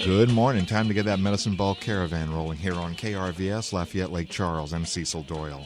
Good morning. Time to get that Medicine Ball Caravan rolling here on KRVS, Lafayette Lake Charles. I'm Cecil Doyle.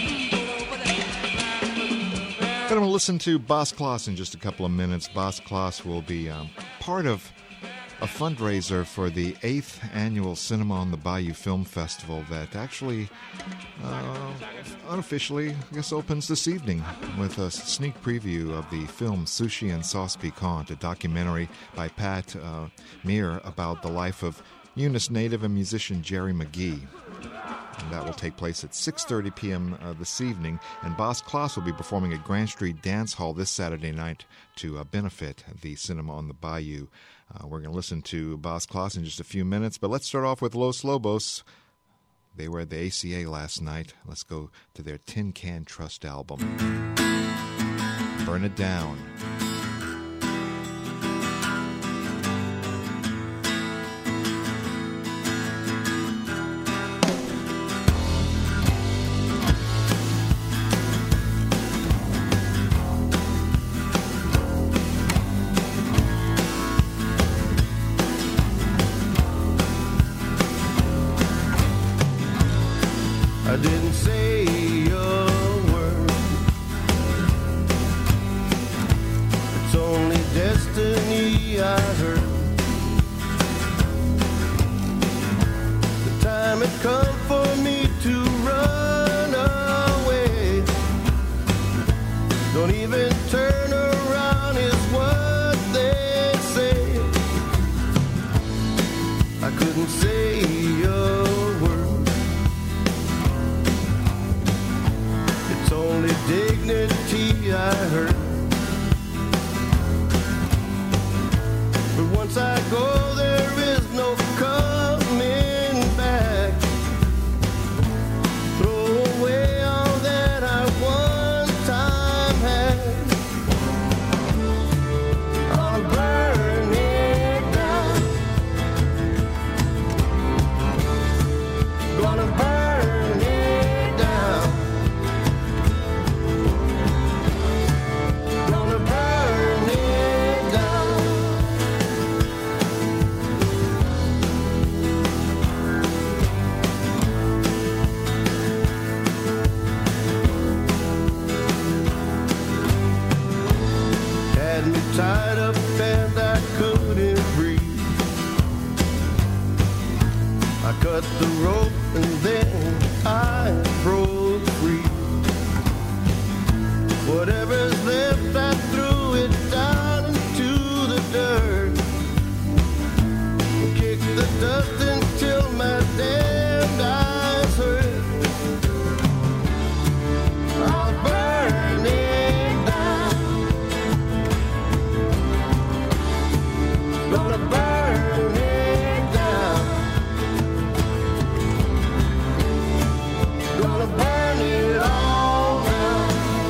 Going to listen to Bas Klaas in just a couple of minutes. Bas Klaas will be part of a fundraiser for the 8th annual Cinema on the Bayou Film Festival that actually unofficially, I guess, opens this evening with a sneak preview of the film Sushi and Sauce Piquante, a documentary by Pat Meir about the life of Eunice native and musician Jerry McGee. And that will take place at 6:30 p.m. This evening. And Bas Klaas will be performing at Grand Street Dance Hall this Saturday night to benefit the Cinema on the Bayou. We're going to listen to Bas Klaas in just a few minutes, but let's start off with Los Lobos. They were at the ACA last night. Let's go to their Tin Can Trust album. Burn It Down. I didn't say a word. It's only destiny, I heard. The time had come for me to run away. Don't even turn around is what they say. I couldn't say a only dignity, I heard. But once I go, there is no coming back. Throw away all that I one time had. I'll burn it down. Gonna burn it down. Tied up and I couldn't breathe. I cut the rope and then I broke free. Whatever's left, I threw it down into the dirt. Kicked the dust until my damned eyes hurt. I'll burn it down. Gonna burn it down. Gonna burn it all down.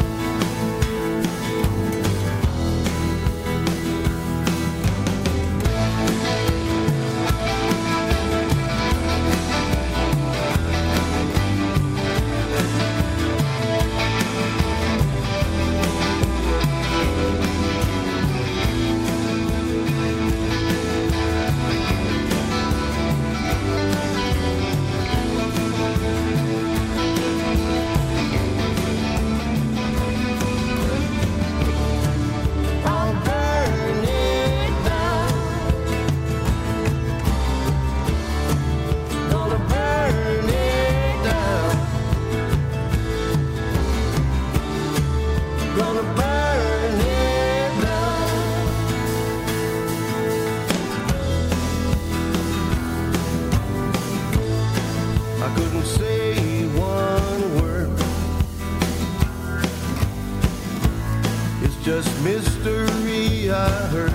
Just mystery, I heard.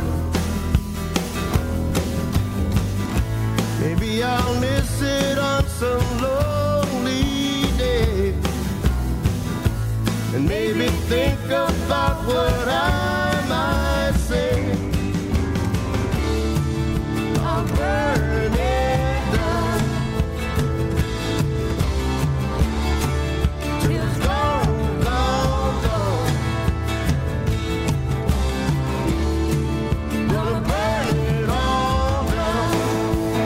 Maybe I'll miss it on some lonely day, and maybe think about what I might say. I'll burn it down till it's gone, gone, gone. Gonna burn it all down.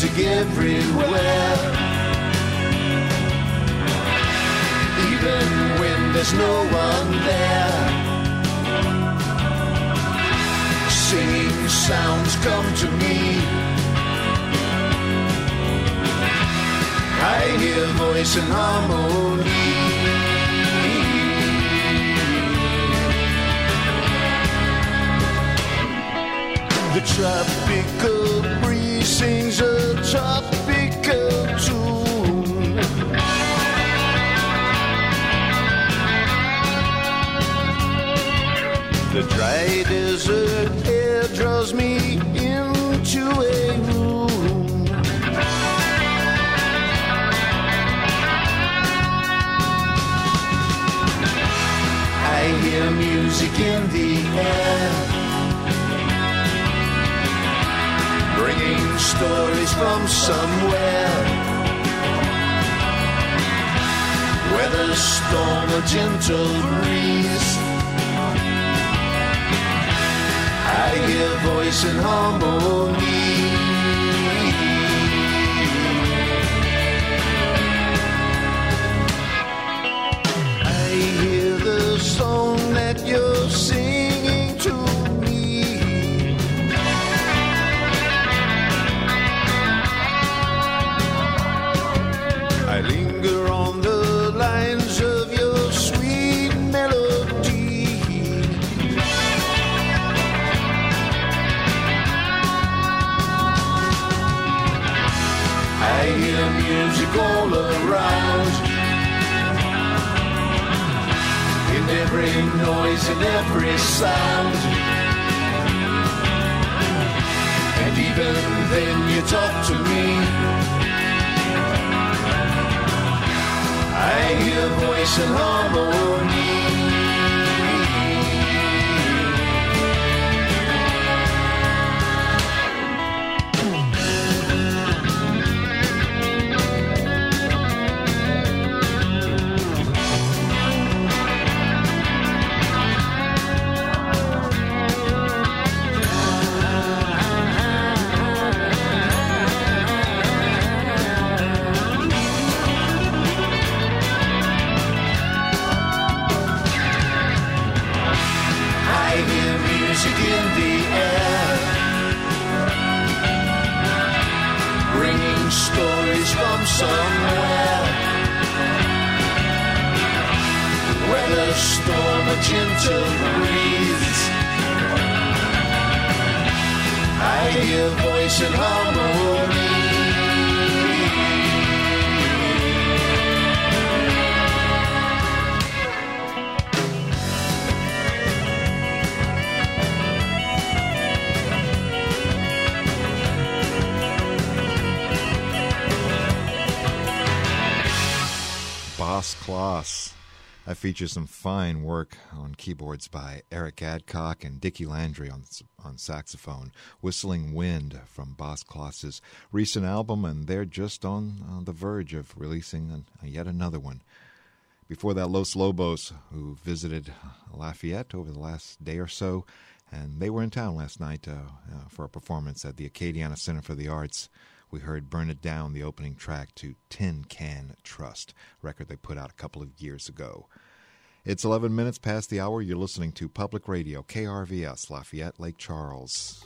music everywhere. Even when there's no one there, singing sounds come to me. I hear voice and harmony. The tropical breeze sings a tropical tune. The dry desert air draws me into a room. I hear music in the air, bringing stories from somewhere. Whether storm or gentle breeze, I hear voice and harmony. I hear the song that you're singing to me. I linger on the lines of your sweet melody. I hear music all around, in every noise, in every sound. And even then you talk to me. I hear voice and harmony. Somewhere, whether storm or gentle breeze, I hear voice and harmony. Boss Kloss. That features some fine work on keyboards by Eric Adcock and Dickie Landry on saxophone. Whistling Wind from Boss Kloss's recent album, and they're just on the verge of releasing yet another one. Before that, Los Lobos, who visited Lafayette over the last day or so, and they were in town last night for a performance at the Acadiana Center for the Arts. We heard Burn It Down, the opening track to Tin Can Trust, a record they put out a couple of years ago. It's 11 minutes past the hour. You're listening to Public Radio, KRVS, Lafayette, Lake Charles.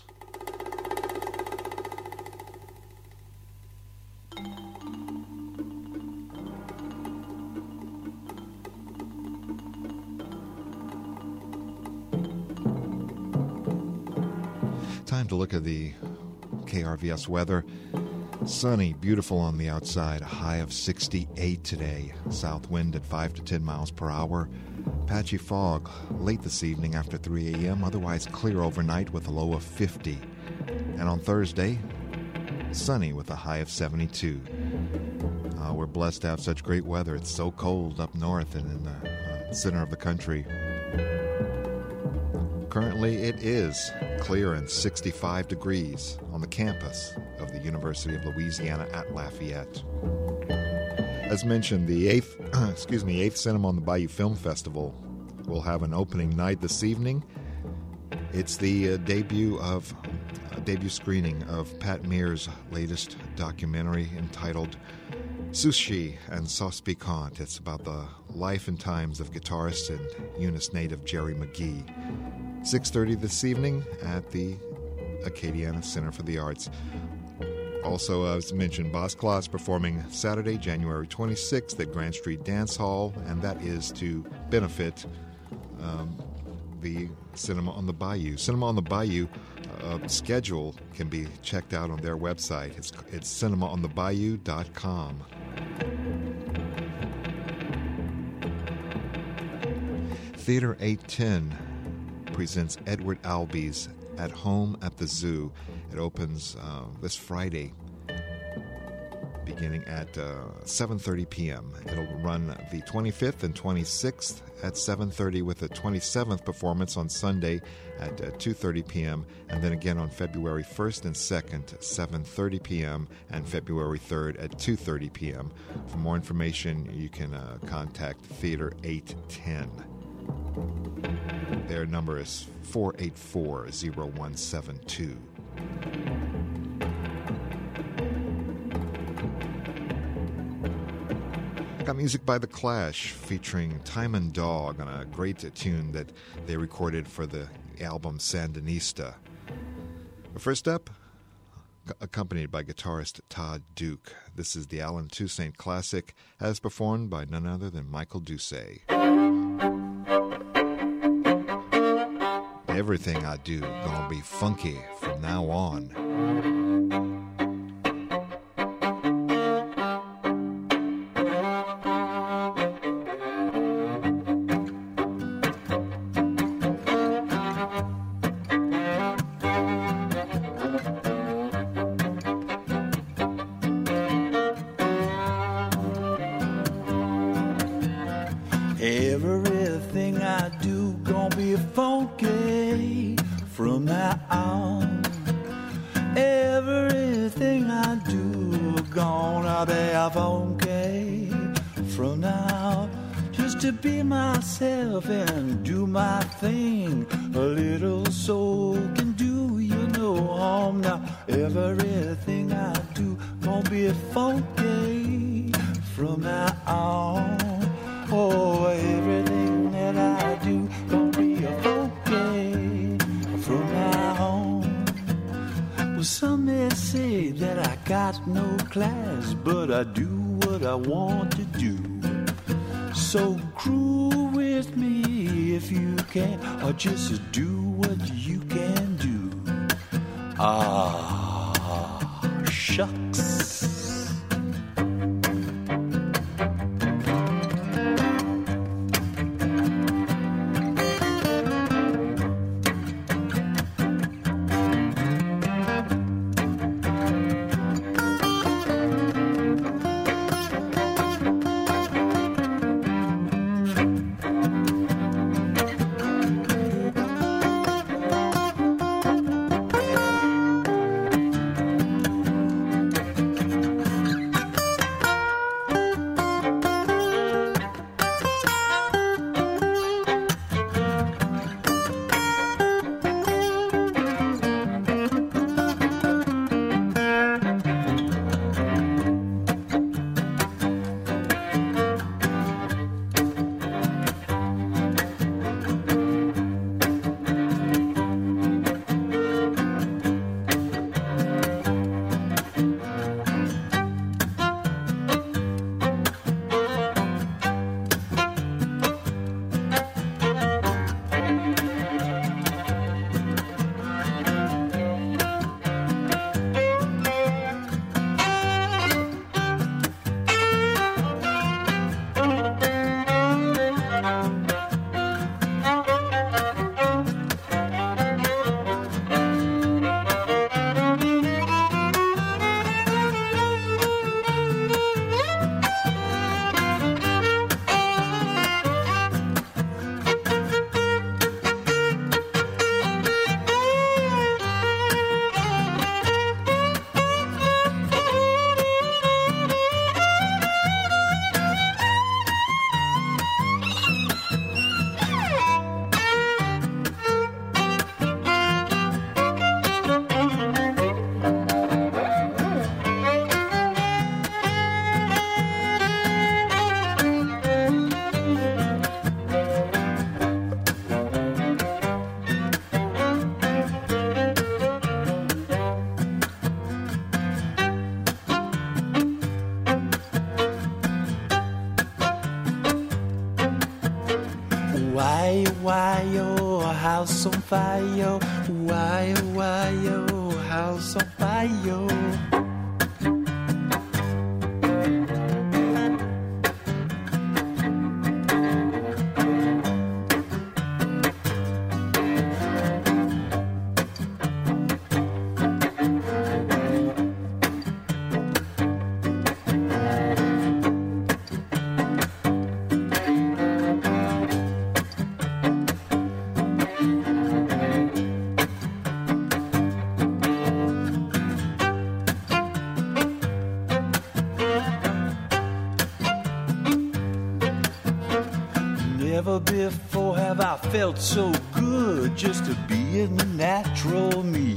Time to look at the KRVS weather. Sunny, beautiful on the outside, a high of 68 today. South wind at 5 to 10 miles per hour. Patchy fog late this evening after 3 a.m., otherwise clear overnight with a low of 50. And on Thursday, sunny with a high of 72. We're blessed to have such great weather. It's so cold up north and in the center of the country. Currently, it is clear and 65 degrees on the campus of the University of Louisiana at Lafayette. As mentioned, the 8th Cinema on the Bayou Film Festival will have an opening night this evening. It's the debut of debut screening of Pat Mear's latest documentary entitled Sushi and Sauce Piquante. It's about the life and times of guitarist and Eunice native Jerry McGee. 6:30 this evening at the Acadiana Center for the Arts. Also, as mentioned, Boss Class performing Saturday, January 26th at Grand Street Dance Hall, and that is to benefit the Cinema on the Bayou. Cinema on the Bayou schedule can be checked out on their website. It's cinemaonthebayou.com. Theater 810 presents Edward Albee's At Home at the Zoo. It opens this Friday, beginning at 7:30 p.m. It'll run the 25th and 26th at 7:30, with a 27th performance on Sunday at 2:30 p.m., and then again on February 1st and 2nd, 7:30 p.m., and February 3rd at 2:30 p.m. For more information, you can contact Theater 810. Their number is 484-0172. Got music by The Clash featuring Time and Dog on a great tune that they recorded for the album Sandinista. But first up, accompanied by guitarist Todd Duke. This is the Alan Toussaint classic, as performed by none other than Michael Doucet. Everything I do gonna be funky from now on. Everything I do gonna be funky from now on. Everything I do gonna be funky from now. Just to be myself and do my thing. A little soul can do you no harm now. Everything I do gonna be funky from now on. Oh, everything that I do gonna be a funky from now on. Well, some may say that I got no class, but I do what I want to do. So groove with me if you can, or just do what you can do. Ah, shucks. house on fire. Why, oh, house on fire. Never before have I felt so good just to be in the natural me.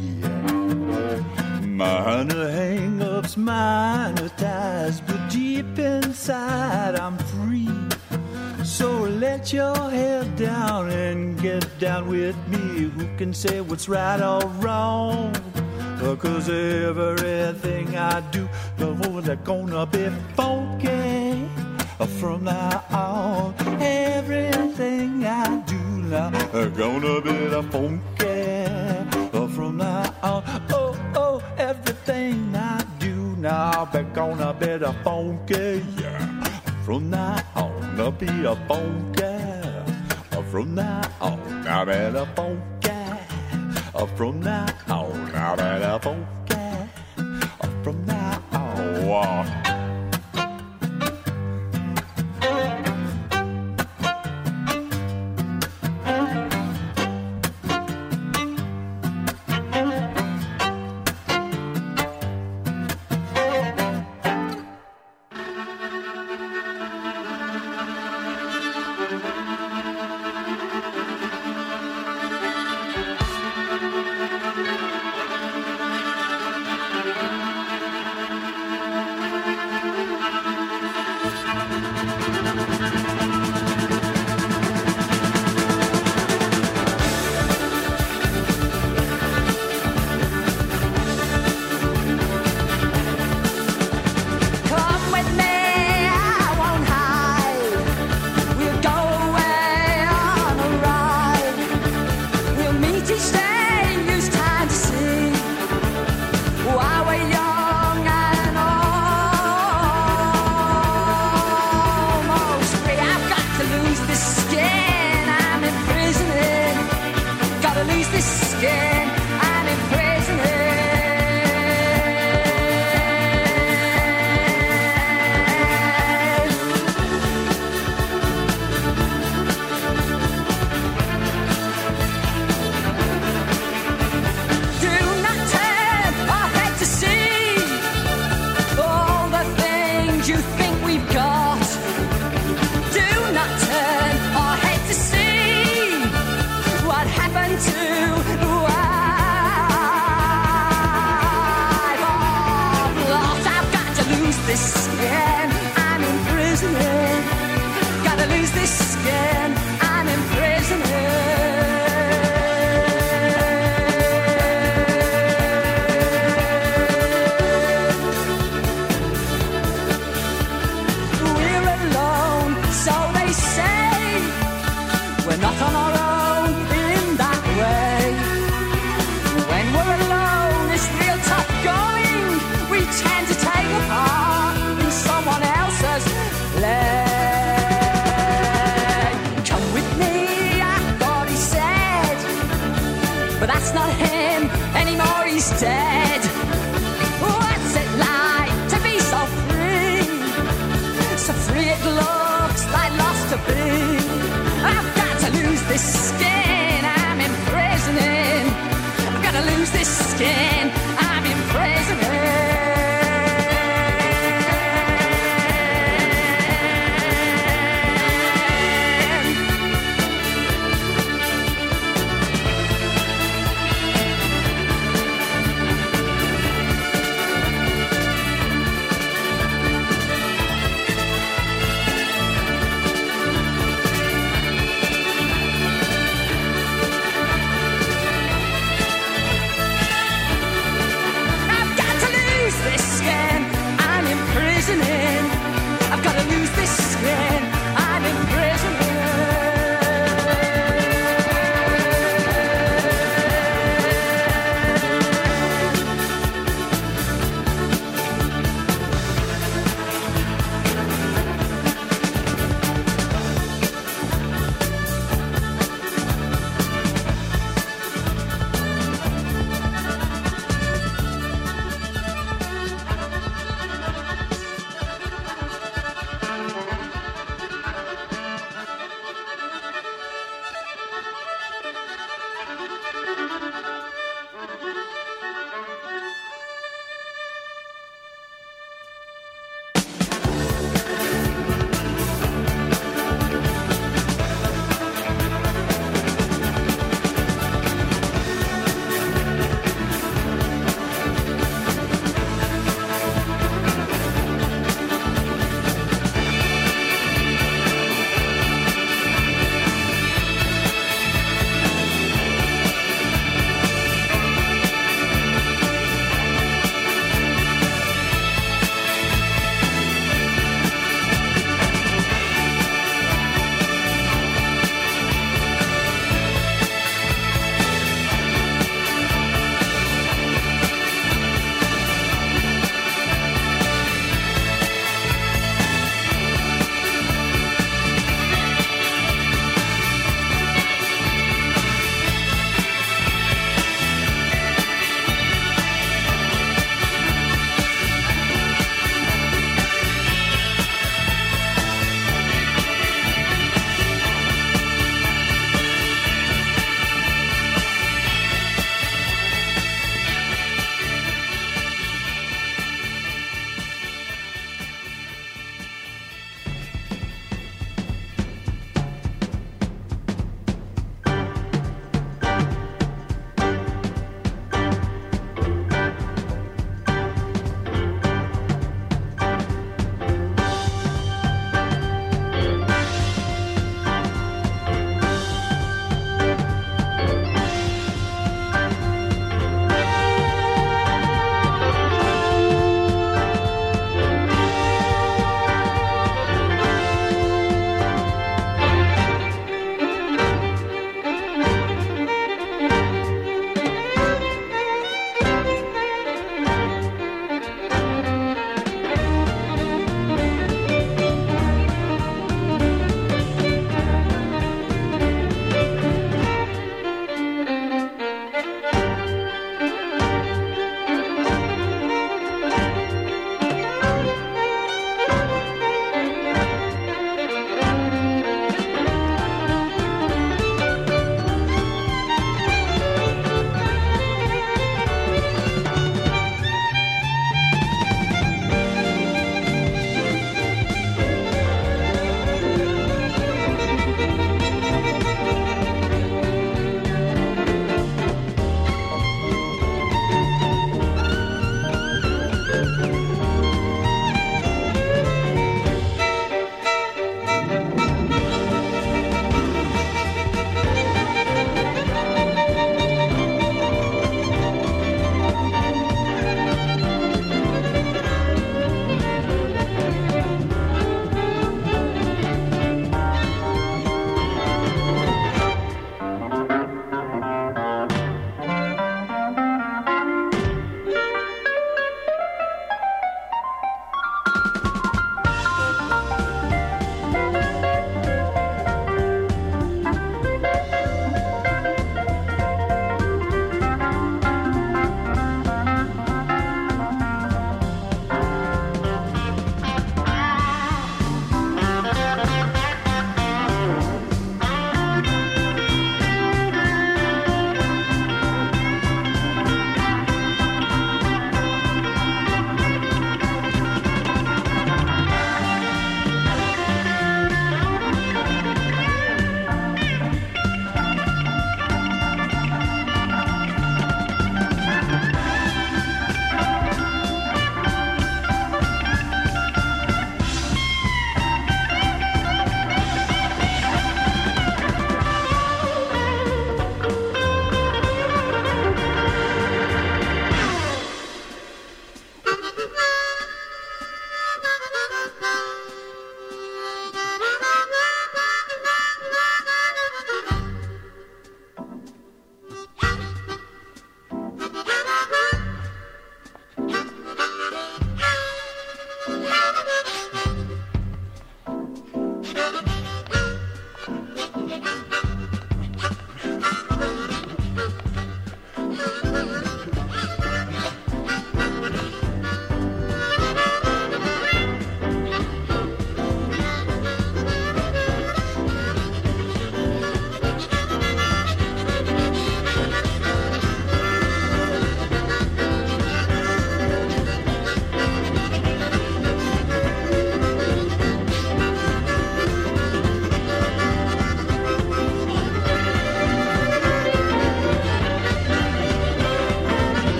Minor hang-ups, minor ties, but deep inside I'm free. So let your head down and get down with me. Who can say what's right or wrong? 'Cause everything I do, they're gonna be funky. From now on, everything I do now gonna be the funky. From now on, oh, everything I do now gonna be the funky. Yeah. From now on, I'll be a funky. From now on, I'll be the funky. From now on, I'll be the funky. From now on.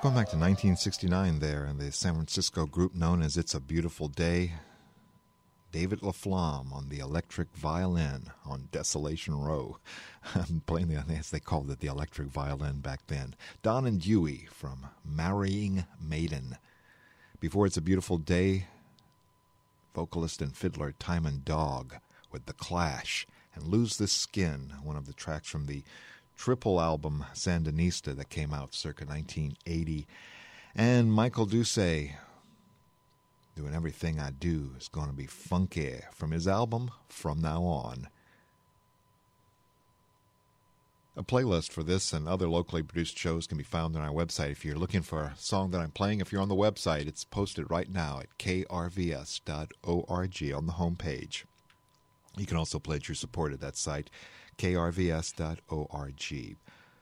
Going back to 1969 there, and the San Francisco group known as It's a Beautiful Day, David LaFlamme on the electric violin on Desolation Row. Plainly, as they called it, the electric violin back then. Don and Dewey from Marrying Maiden. Before It's a Beautiful Day, vocalist and fiddler Timon Dog with The Clash and Lose This Skin, one of the tracks from the triple album Sandinista that came out circa 1980. And Michael Dusay, Doing Everything I Do is Going to Be Funky, from his album From Now On. A playlist for this and other locally produced shows can be found on our website. If you're looking for a song that I'm playing, if you're on the website, it's posted right now at krvs.org on the homepage. You can also pledge your support at that site, krvs.org.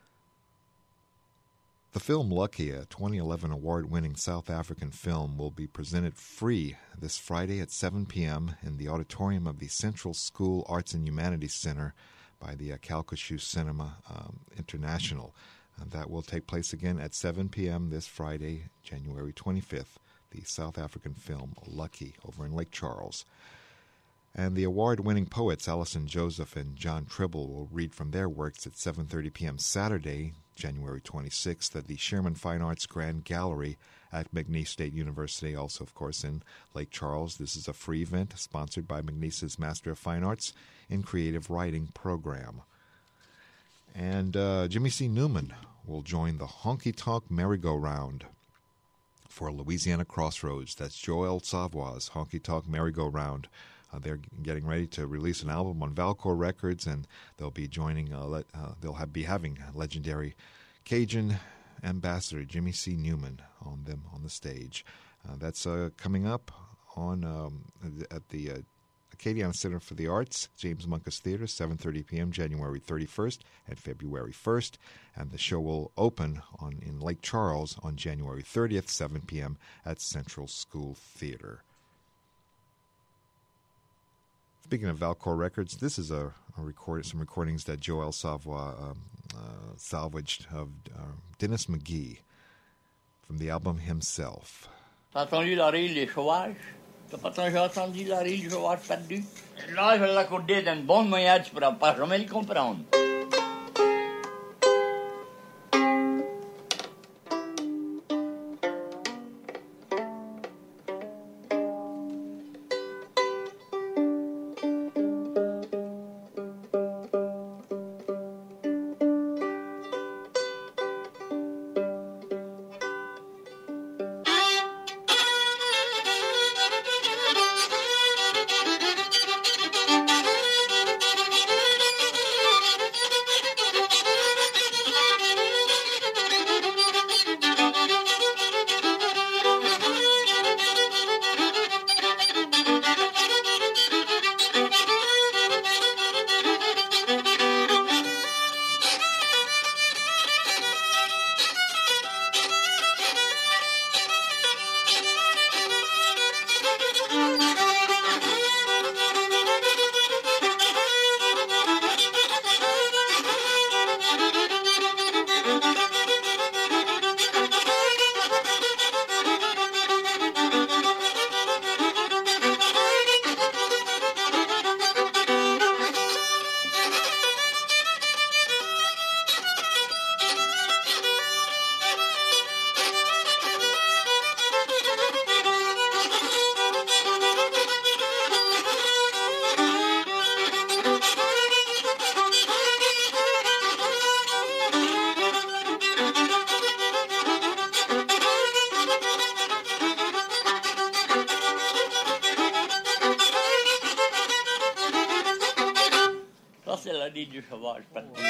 The film Lucky, a 2011 award-winning South African film, will be presented free this Friday at 7 p.m. in the auditorium of the Central School Arts and Humanities Center by the Calcasieu Cinema International. That will take place again at 7 p.m. this Friday, January 25th, the South African film Lucky over in Lake Charles. And the award-winning poets Alison Joseph and John Tribble will read from their works at 7:30 p.m. Saturday, January 26th, at the Sherman Fine Arts Grand Gallery at McNeese State University, also, of course, in Lake Charles. This is a free event sponsored by McNeese's Master of Fine Arts in Creative Writing program. And Jimmy C. Newman will join the Honky Tonk Merry-Go-Round for Louisiana Crossroads. That's Joel Savoy's Honky Tonk Merry-Go-Round. They're getting ready to release an album on Valcor Records, and they'll be joining. Be having legendary Cajun ambassador Jimmy C. Newman on the stage. That's coming up on at the Acadiana Center for the Arts, James Munkus Theater, 7:30 p.m. January 31st and February 1st, and the show will open in Lake Charles on January 30th, 7 p.m. at Central School Theater. Speaking of Valcor Records, this is some recordings that Joel Savoy salvaged of Dennis McGee from the album Himself. T'as entendu la rille des sauvages? T'as pas entendu la rille des sauvages perdus? Là, je vais l'accorder d'un bon moyen, tu pourras pas jamais le comprendre. du sauvage, pas de plus.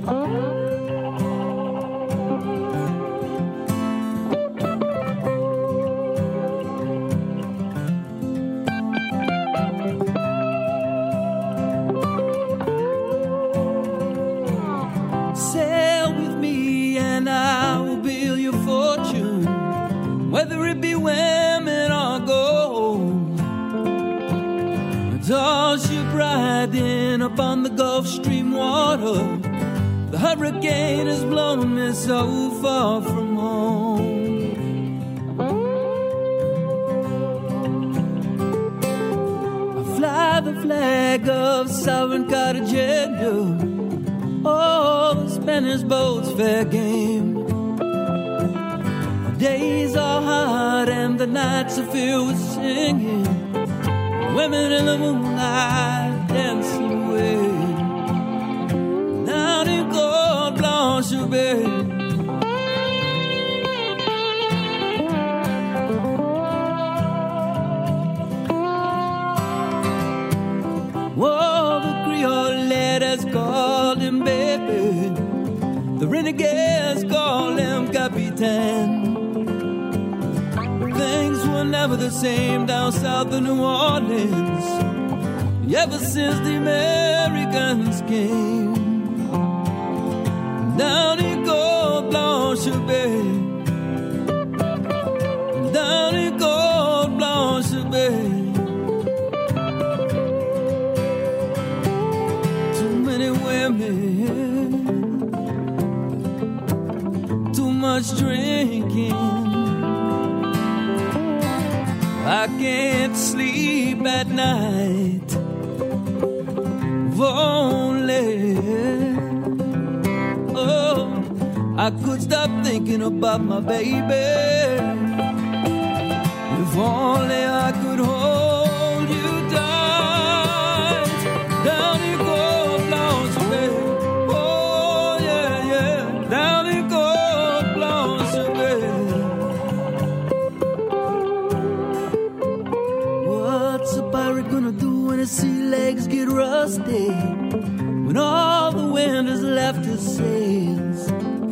Sail with me and I will build your fortune, whether it be women or gold. A tall ship riding upon the Gulf Stream water, the hurricane has blown me so far from home. I fly the flag of sovereign Cartagena. Oh, the Spanish boat's fair game. The days are hot and the nights are filled with singing. Women in the moonlight dancing away down in Cote Blanche Bay. Whoa, the Creole letters called him baby, the renegades called him Capitan. Things were never the same down south of New Orleans, ever since the Americans came. Down in Cote Blanche Bay, down in Cote Blanche Bay. Too much drinking, I can't sleep at night. If only, oh, I could stop thinking about my baby. If only I could hold you tight down in Cote Blanche Bay. Oh yeah, yeah, down in Cote Blanche Bay. What's a pirate gonna do when his sea legs get rusty? When all the wind has left his sails?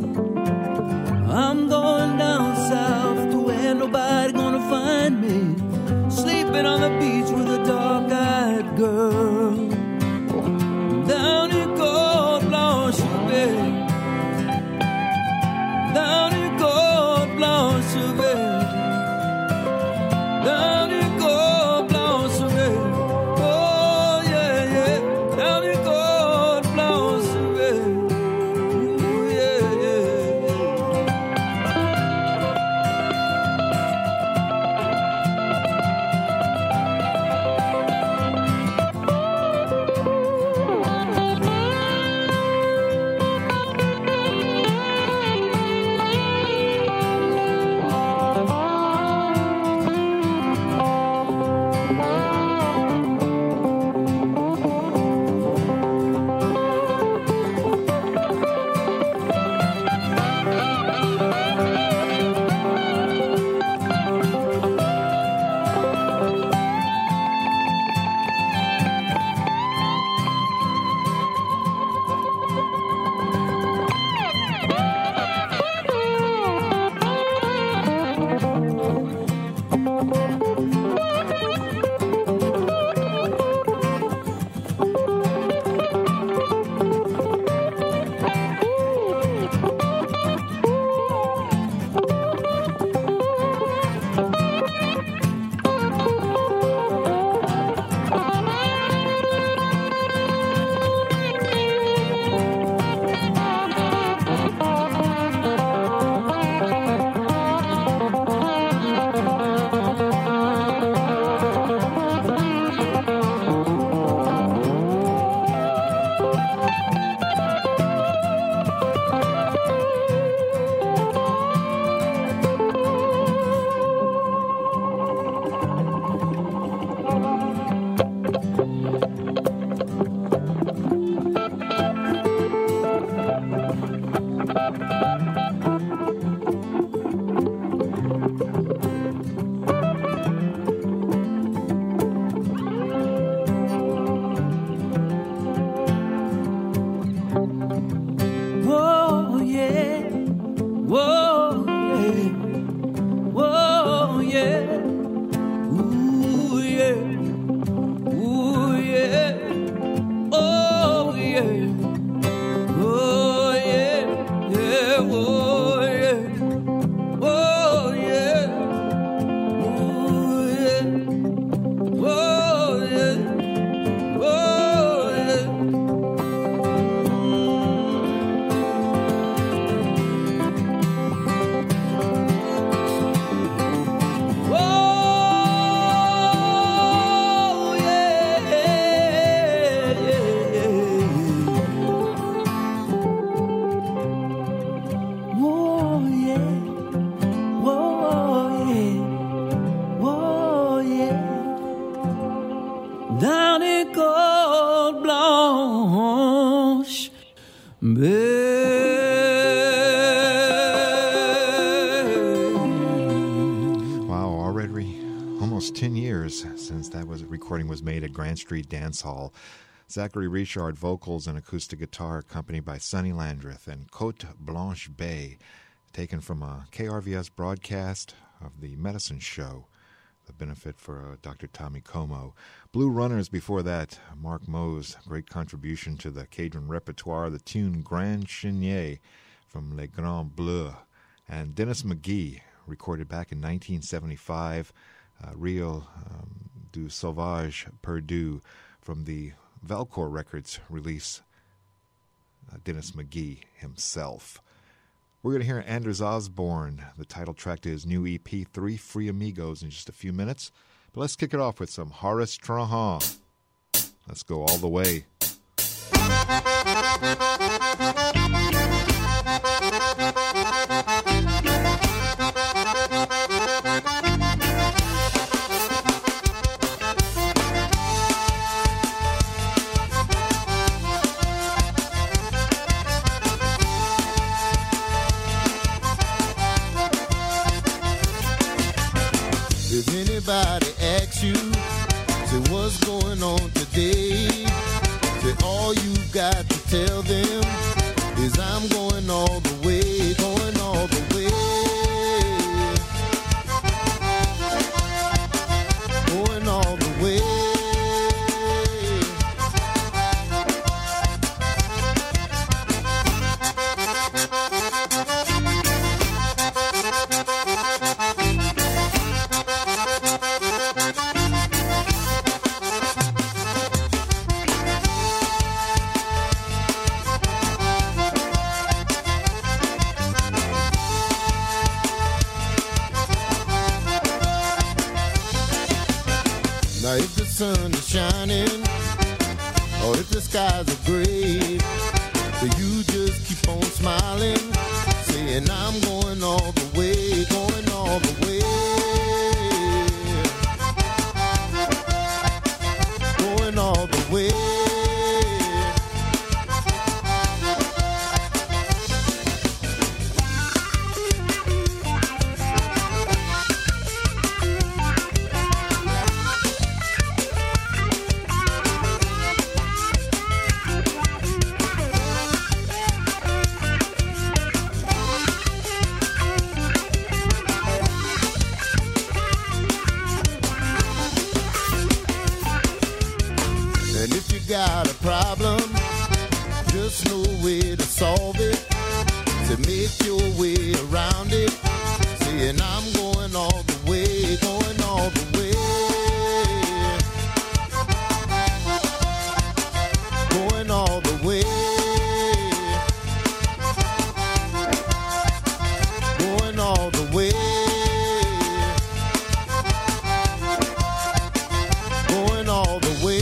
I'm going down south to where nobody gonna find me, sleeping on the beach with a dark-eyed girl. Down in Cote Blanche Bay, down in Cote Blanche Bay, down in Cote Blanche Bay. Oh yeah, yeah, down in Cote Blanche Bay. Ooh, yeah, yeah. Wow, already almost 10 years since that recording was made at Grand Street Dance Hall. Zachary Richard, vocals and acoustic guitar, accompanied by Sonny Landreth and Cote Blanche Bay, taken from a KRVS broadcast of the Medicine Show, the benefit for Dr. Tommy Como. Blue Runners before that, Mark Mose, great contribution to the Cajun repertoire, the tune Grand Chenier from Les Grands Bleus, and Dennis McGee, recorded back in 1975, Rio du Sauvage Perdu, from the Valcor Records release, Dennis McGee himself. We're going to hear Anders Osborne, the title track to his new EP, Three Free Amigos, in just a few minutes. But let's kick it off with some Horace Trahan. Let's go all the way. Anybody asks you, say what's going on today, say all you got to tell them is I'm going all the way, going all the way, going all the way. Now if the sun is shining, or if the skies are gray, so you just keep on smiling, saying I'm going all the way, going all the way, going all the way. Got a problem, just know where to solve it. So make your way around it, saying I'm going all the way, going all the way, going all the way, going all the way, going all the way.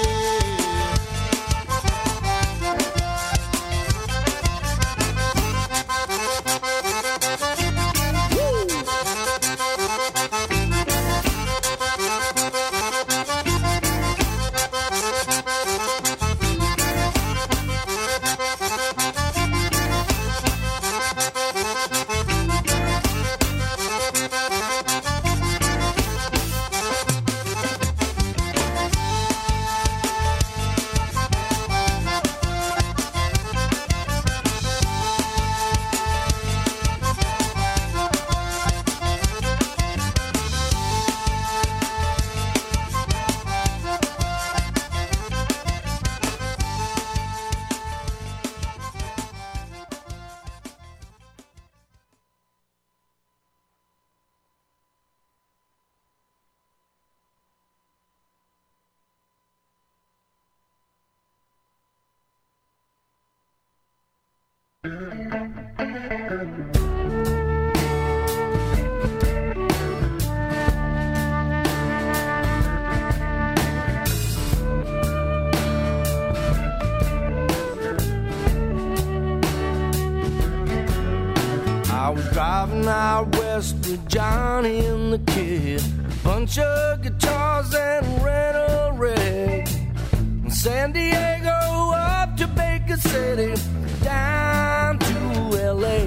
I was driving out west with Johnny and the kid, a bunch of guitars and a rental rig. From San Diego up to Baker City down to LA.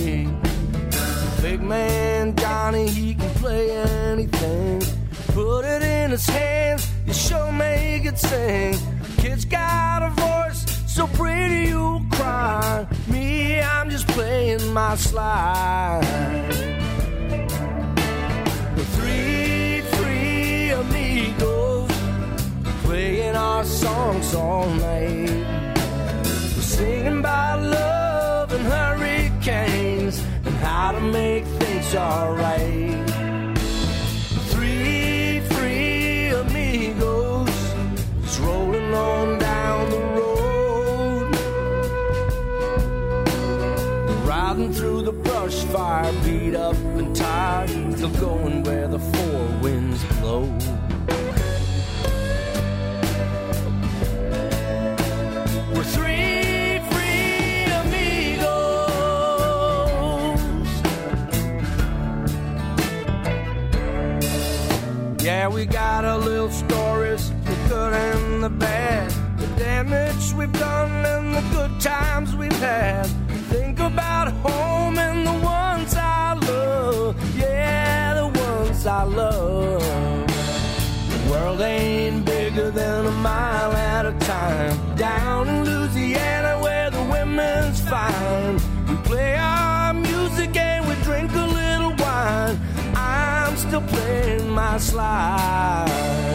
Big man Johnny, he can play anything. Put it in his hands, you sure make it sing. Kid's got a voice so pretty you'll cry. Me, I'm just playing my slide. Three amigos playing our songs all night. We're singing about love and hurricanes and how to make things alright. Three amigos just rolling on down the road, riding through the brush fire, beat up and tired, still going where the four winds blow. We're three free amigos. Yeah, we got a little stories, the good and the bad, the damage we've done and the good times we've had. Think about home and the ones I love. Yeah, the ones I love. The world ain't bigger than a mile at a time. Down in Louisiana where the women's fine, we play our music and we drink a little wine. I'm still playing my slide.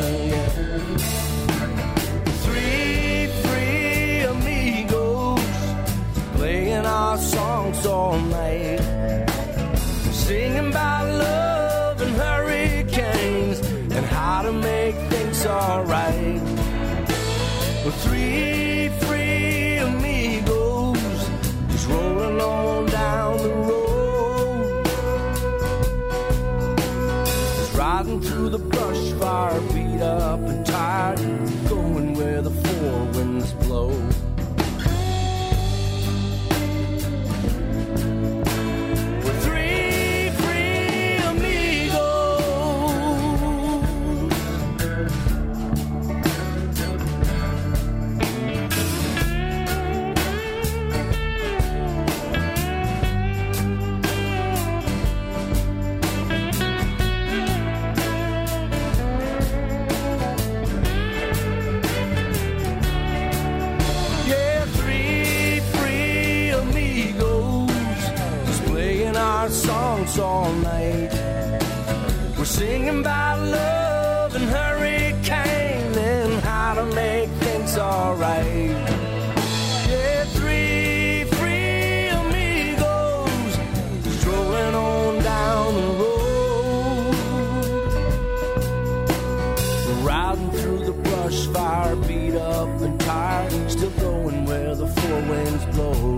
Three amigos playing our songs all night, singing about love and hurricanes and how to make things alright. We're three free amigos just rolling on down the road, just riding through the brush fire, beat up and tired, going where the four winds blow. Songs all night, we're singing about love and hurricane and how to make things alright. Yeah, three free amigos strolling on down the road, riding through the brush fire, beat up and tired, still going where the four winds blow.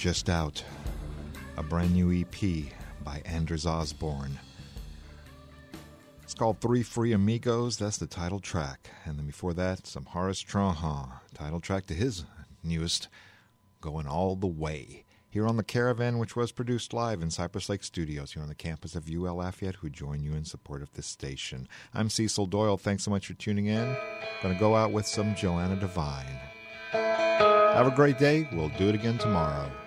just out. A brand new EP by Anders Osborne. It's called Three Free Amigos. That's the title track. And then before that, some Horace Trahan, title track to his newest, Going All the Way. Here on The Caravan, which was produced live in Cypress Lake Studios here on the campus of UL Lafayette, who join you in support of this station. I'm Cecil Doyle. Thanks so much for tuning in. Going to go out with some Joanna Devine. Have a great day. We'll do it again tomorrow.